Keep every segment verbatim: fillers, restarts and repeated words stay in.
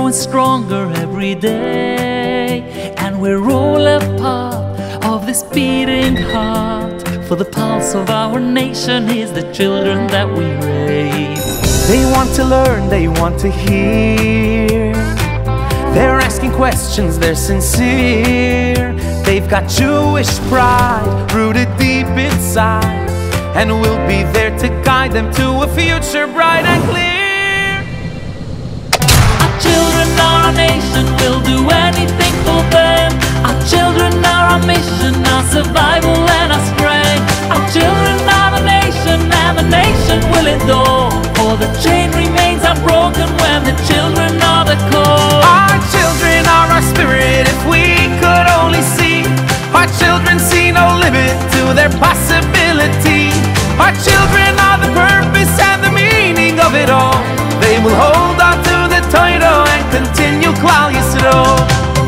growing stronger every day, and we're all a part of this beating heart. For the pulse of our nation is the children that we raise. They want to learn, they want to hear. They're asking questions, they're sincere. They've got Jewish pride rooted deep inside, and we'll be there to guide them to a future bright and clear. Our children are our nation, we'll do anything for them. Our children are our mission, our survival and our strength. Our children are the nation, and the nation will endure. For the chain remains unbroken when the children are the core. Our children are our spirit, if we could only see. Our children see no limit to their possibility. Our children are the purpose and the meaning of it all. They will hold on to the title and continue Klal Yisrael.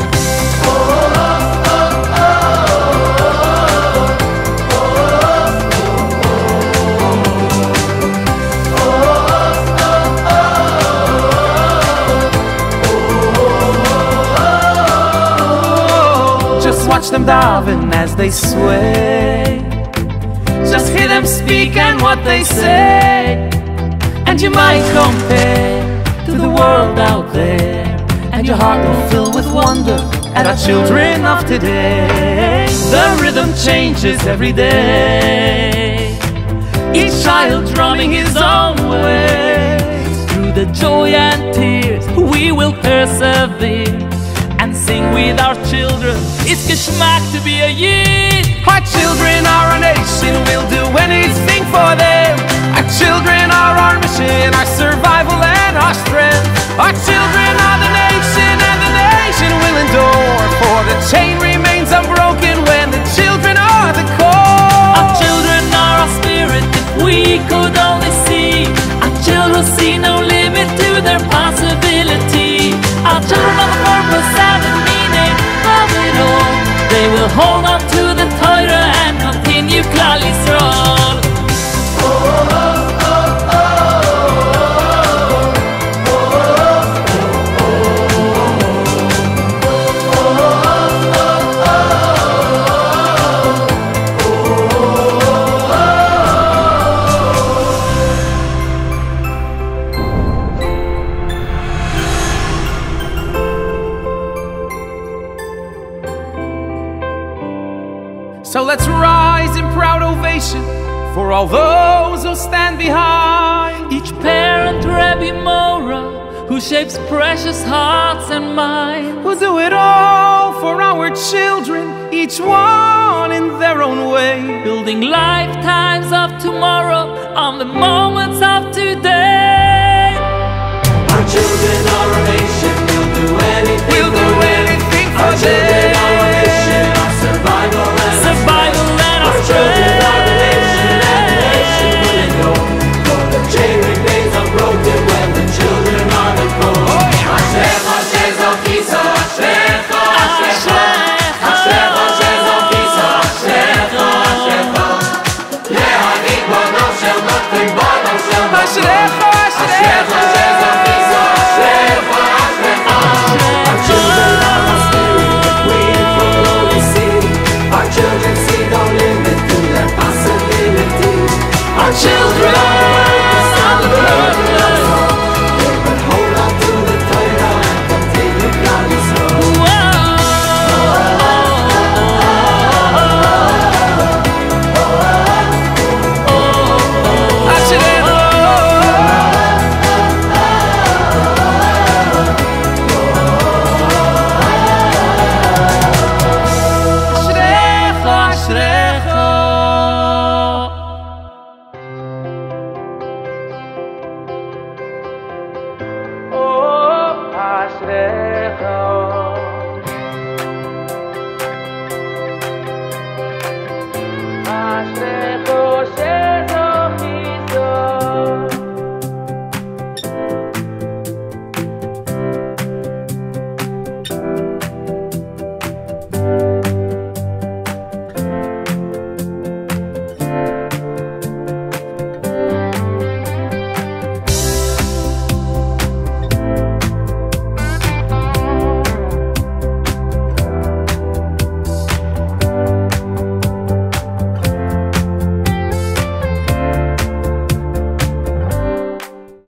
Watch them daven as they sway. Just hear them speak and what they say, and you might compare to the world out there, and your heart will fill with wonder at our children of today. The rhythm changes every day, each child drumming his own way. Through the joy and tears we will persevere, and sing with our children, it's geschmack to be a Yid. Our children are our nation, we'll do anything for them. Our children are our mission, our survival and our strength. Our children are the nation, and the nation will endure. For the chain remains unbroken when the children are the core. Our children are our spirit, if we could only see. Our children see no limit to their possibility. Our children are the purpose and the meaning of it all. They will hold on to the Torah and continue Klal Yisrael. So let's rise in proud ovation for all those who stand behind. Each parent, Rabbi Mora, who shapes precious hearts and minds. We'll do it all for our children, each one in their own way. Building lifetimes of tomorrow on the moments of today. Our children are